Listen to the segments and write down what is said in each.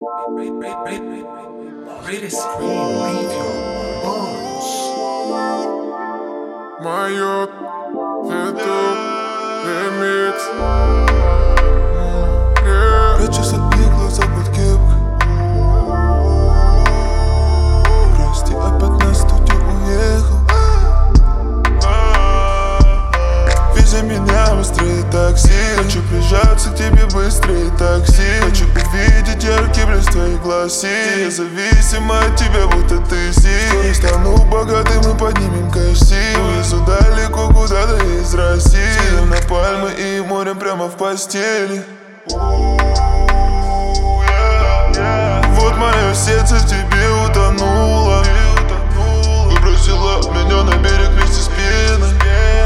Майот, это ремикс. Прячусь от них, глаза под кепкой. Прости, опять на студию уехал. Вези меня быстрее такси. Хочу прижаться к тебе быстрее такси. Хочу увидеть яркий блеск твоих глаз. Я зависим от тебя, будто ты сил. Скоро стану богатым и поднимем кэш. Увезу далеко куда-то из России. Съедем на пальмы и морем прямо в постели. Вот мое сердце в тебе утонуло. Выбросила меня на берег вместе с пеной.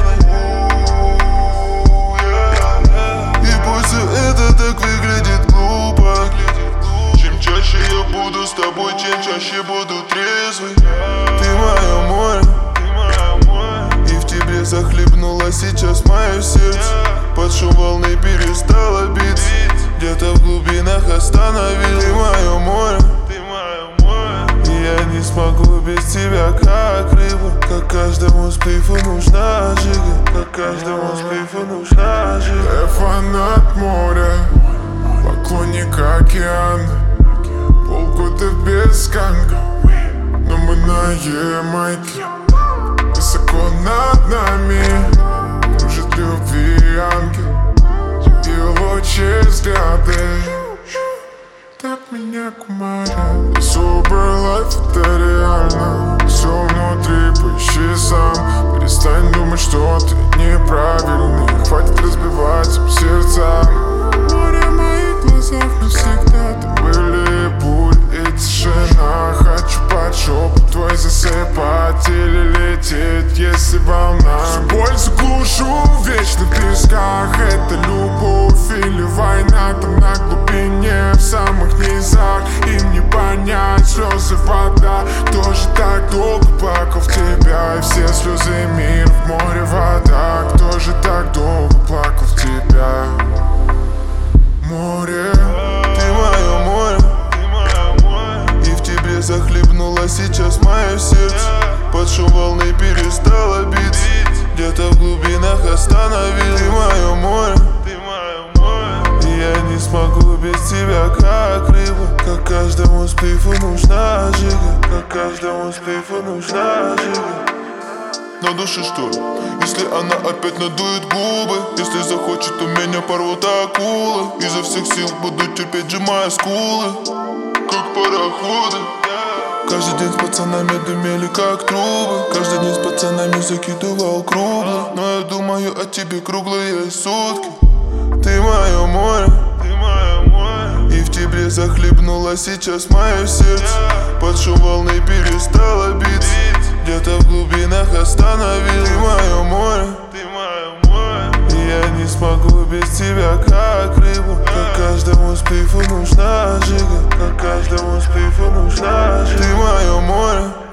И пусть все это так выглядит глупо. Чем чаще я буду с тобой, чем чаще буду трезвый. Ты мое море, и в тебе захлебнулось сейчас мое сердце. Под шум волны перестало биться. Где-то в глубинах остановил. Ты мое море, и я не смогу без тебя, как рыба. Как каждому сплифу нужна жига. Как каждому сплифу нужна жига. Я фанат моря, поклонник океана. Полгода без канга, но мы на Ямайке. Высоко над нами кружит любви ангел. Его взгляды так меня кумарят. Sober life, это реально. Все внутри, поищи сам. Перестань думать, что ты неправильный. Хватит разбивать сердца. Море в моих глазах навсегда. Там были бурь и тишина. Хочу под шепот твой засыпать или лететь, если волна. Боль заглушу вечно в песках. Это любовь или война. Там на глубине, в самых низах. Им не понять слезы, вода. Кто же так долго плакал в тебя? И все слезы мира в море вода. Кто же так долго плакал в тебя? Море. Ты мое море, и в тебе захлебнулось сейчас мое сердце. Под шум волны перестало биться. Где-то в глубинах остановил. Ты мое море, и я не смогу без тебя, как рыба. Как каждому сплифу нужна жига. Как каждому сплифу нужна жига. На душе что? Если она опять надует губы. Если захочет, у меня порвут акулы. Изо всех сил буду терпеть, сжимая скулы. Как пароходы. Каждый день с пацанами дымели как трубы. Каждый день с пацанами закидывал круглый. Но я думаю о тебе круглые сутки. Ты мое море, и в тебе захлебнулось сейчас мое сердце. Под шум волны перестало биться. Где-то в глубинах остановил. Ты мое море, и я не смогу без тебя, как рыба. Как каждому сплифу нужна жига. Как каждому сплифу нужна жига. Ты мое море.